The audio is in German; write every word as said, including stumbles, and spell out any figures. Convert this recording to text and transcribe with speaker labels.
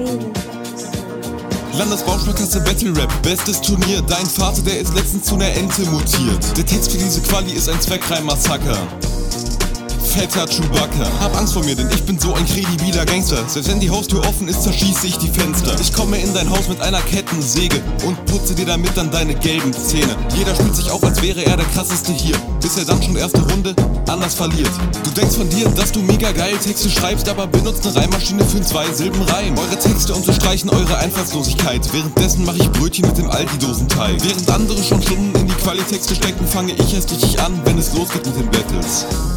Speaker 1: Landesbausparkasse Battle Rap, bestes Turnier. Dein Vater, der ist letztens zu ner Ente mutiert. Der Text für diese Quali ist ein Zweckreim-Massaker. Fetter Chewbacca. Hab Angst vor mir, denn ich bin so ein kredibiler Gangster. Selbst wenn die Haustür offen ist, zerschieße ich die Fenster. Ich komme in dein Haus mit einer Kettensäge und putze dir damit dann deine gelben Zähne. Jeder spielt sich auf, als wäre er der krasseste hier, bis er dann schon erste Runde anders verliert. Du denkst von dir, dass du mega geil Texte schreibst, aber benutzt eine Reimmaschine für einen Zwei-Silben-Reim. Eure Texte unterstreichen eure Einfallslosigkeit. Währenddessen mache ich Brötchen mit dem Aldi-Dosenteig. Während andere schon Stunden in die Qualitexte stecken, fange ich erst richtig an, wenn es losgeht mit den Battles.